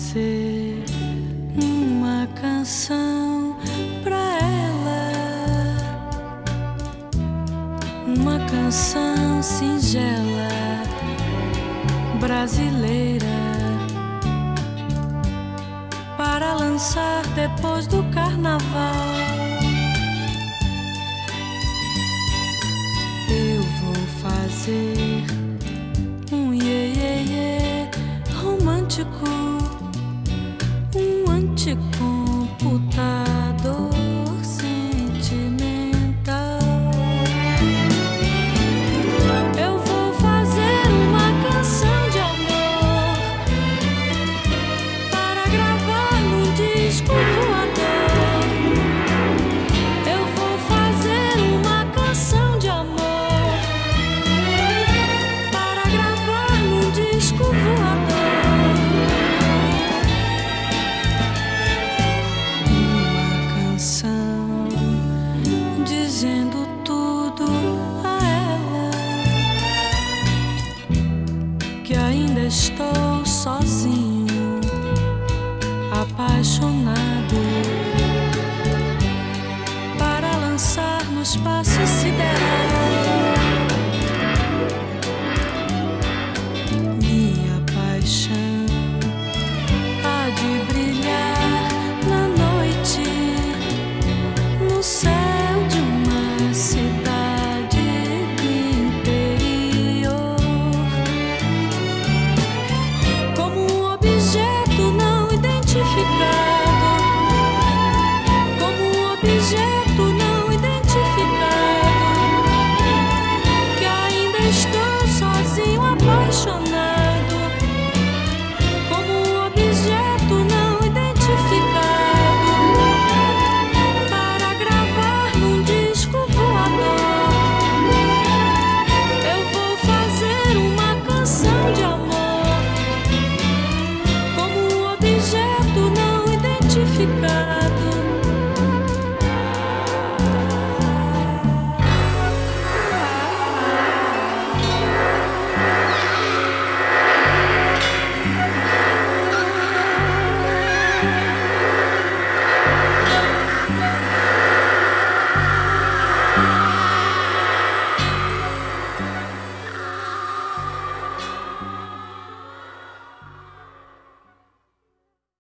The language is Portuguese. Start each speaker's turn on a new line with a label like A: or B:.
A: fazer uma canção pra ela, uma canção singela, brasileira, para lançar depois do carnaval. Eu vou fazer um iê romântico, um anticomputador sentimental. Eu vou fazer uma canção de amor para gravar num disco voador. Eu vou fazer uma canção de amor para gravar num disco voador. Dizendo tudo a ela, que ainda estou sozinho, apaixonado, para lançar no espaço sideral.